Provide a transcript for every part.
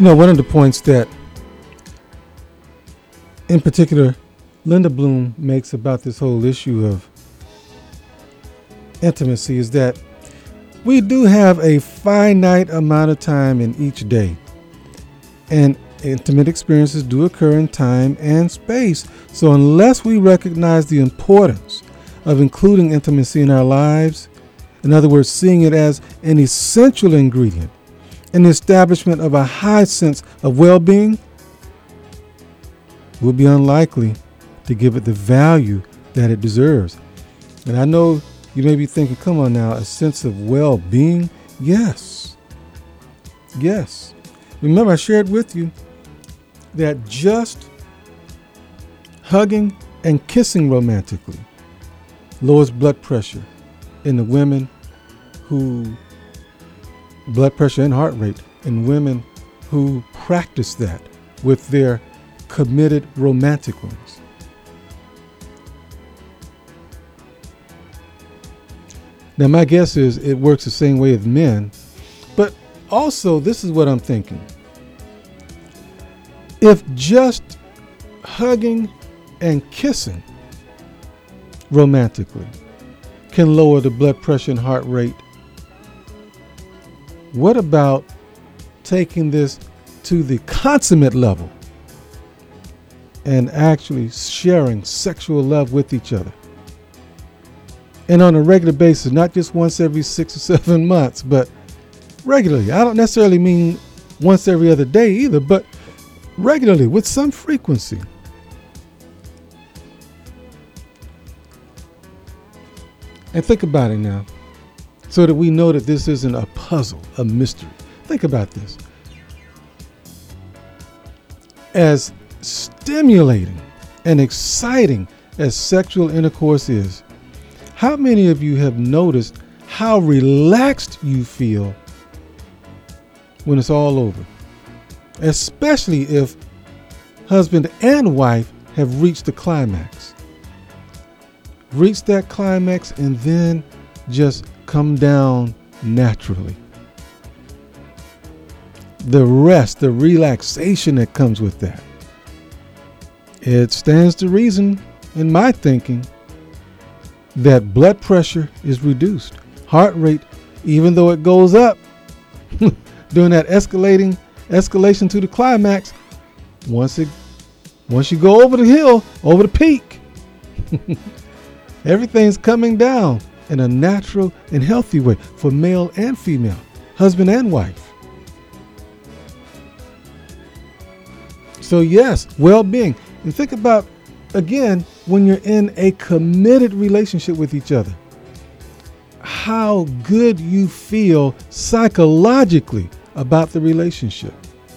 One of the points that, in particular, Linda Bloom makes about this whole issue of intimacy is that we do have a finite amount of time in each day. And intimate experiences do occur in time and space. So unless we recognize the importance of including intimacy in our lives, in other words, seeing it as an essential ingredient in the establishment of a high sense of well-being, we'll be unlikely to give it the value that it deserves. And I know you may be thinking, come on now, a sense of well-being? Yes. Yes. Remember, I shared with you that just hugging and kissing romantically lowers blood pressure in the women blood pressure and heart rate in women who practice that with their committed romantic ones. Now, my guess is it works the same way as men, but also this is what I'm thinking. If just hugging and kissing romantically can lower the blood pressure and heart rate, what about taking this to the consummate level and actually sharing sexual love with each other? And on a regular basis, not just once every 6 or 7 months, but regularly. I don't necessarily mean once every other day either, but regularly with some frequency. And think about it now, so that we know that this isn't a puzzle, a mystery. Think about this. As stimulating and exciting as sexual intercourse is, how many of you have noticed how relaxed you feel when it's all over? Especially if husband and wife have reached the climax. Reach that climax and then just come down naturally. The rest, the relaxation that comes with that. It stands to reason, in my thinking, that blood pressure is reduced. Heart rate, even though it goes up during that escalation to the climax, once you go over the hill, over the peak, everything's coming down in a natural and healthy way for male and female, husband and wife. So yes, well-being. And think about, again, when you're in a committed relationship with each other, how good you feel psychologically about the relationship.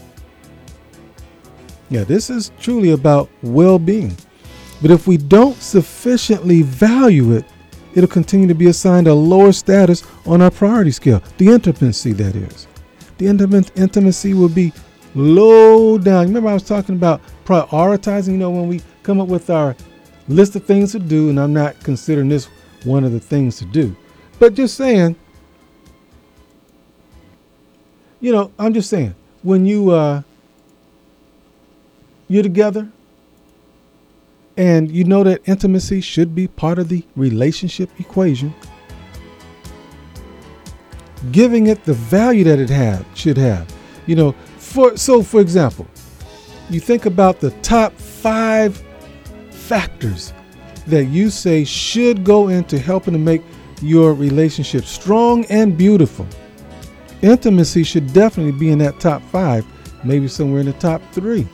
Yeah, this is truly about well-being. But if we don't sufficiently value it, it'll continue to be assigned a lower status on our priority scale. The intimacy, that is. The intimacy will be low down. Remember I was talking about prioritizing, when we come up with our list of things to do, and I'm not considering this one of the things to do. But just saying, I'm just saying, when you're together and you know that intimacy should be part of the relationship equation, giving it the value that it should have. For example, you think about the top 5 factors that you say should go into helping to make your relationship strong and beautiful. Intimacy should definitely be in that top 5, maybe somewhere in the top 3.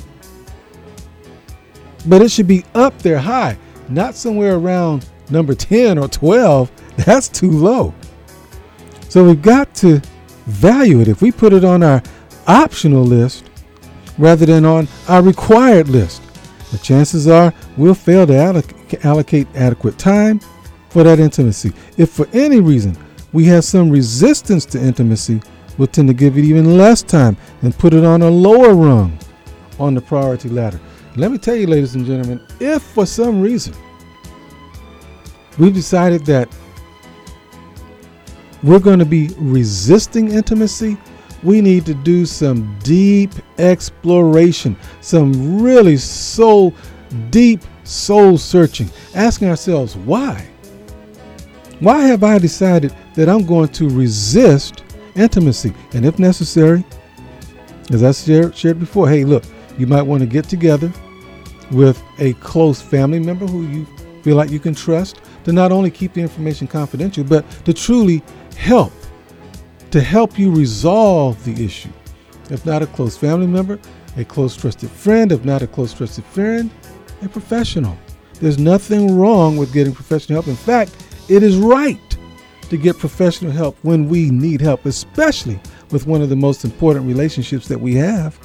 But it should be up there high, not somewhere around number 10 or 12. That's too low. So we've got to value it. If we put it on our optional list rather than on our required list, the chances are we'll fail to allocate adequate time for that intimacy. If for any reason we have some resistance to intimacy, we'll tend to give it even less time and put it on a lower rung on the priority ladder. Let me tell you, ladies and gentlemen, if for some reason we've decided that we're going to be resisting intimacy, we need to do some deep exploration, some really deep soul searching, asking ourselves, why? Why have I decided that I'm going to resist intimacy? And if necessary, as I shared before, hey, look, you might want to get together with a close family member who you feel like you can trust to not only keep the information confidential, but to truly help you resolve the issue. If not a close family member, a close trusted friend. If not a close trusted friend, a professional. There's nothing wrong with getting professional help. In fact, it is right to get professional help when we need help, especially with one of the most important relationships that we have.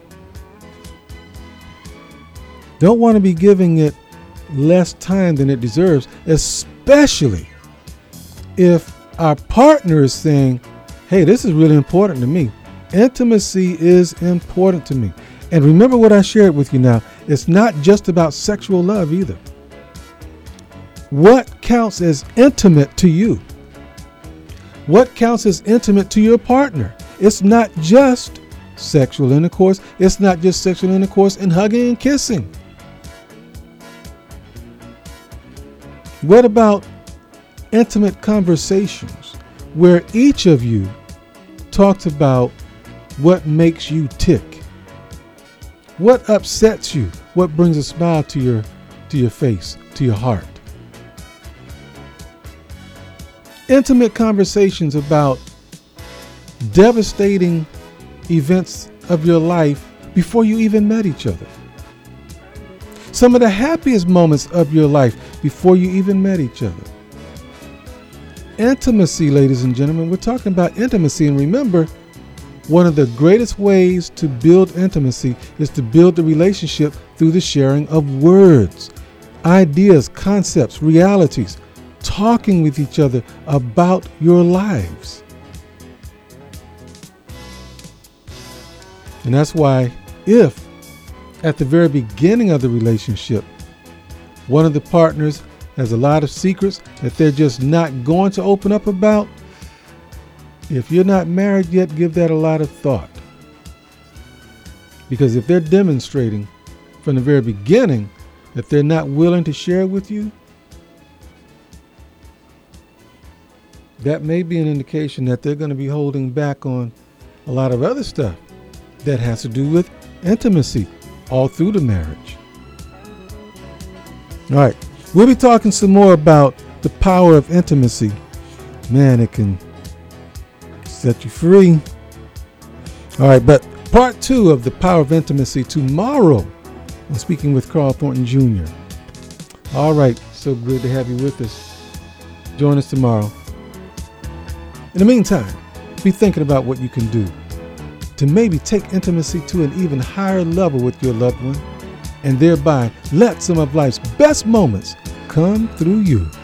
Don't want to be giving it less time than it deserves, especially if our partner is saying, hey, this is really important to me. Intimacy is important to me. And remember what I shared with you now. It's not just about sexual love either. What counts as intimate to you? What counts as intimate to your partner? It's not just sexual intercourse. It's not just sexual intercourse and hugging and kissing. What about intimate conversations where each of you talks about what makes you tick? What upsets you? What brings a smile to your face, to your heart? Intimate conversations about devastating events of your life before you even met each other. Some of the happiest moments of your life before you even met each other. Intimacy, ladies and gentlemen, we're talking about intimacy. And remember, one of the greatest ways to build intimacy is to build the relationship through the sharing of words, ideas, concepts, realities, talking with each other about your lives. And that's why if at the very beginning of the relationship, one of the partners has a lot of secrets that they're just not going to open up about, if you're not married yet, give that a lot of thought. Because if they're demonstrating from the very beginning that they're not willing to share with you, that may be an indication that they're going to be holding back on a lot of other stuff that has to do with intimacy all through the marriage. All right. We'll be talking some more about the power of intimacy. Man, it can set you free. All right, but part 2 of the power of intimacy tomorrow. I'm speaking with Carl Thornton Jr. All right, so good to have you with us. Join us tomorrow. In the meantime, be thinking about what you can do to maybe take intimacy to an even higher level with your loved one, and thereby let some of life's best moments come through you.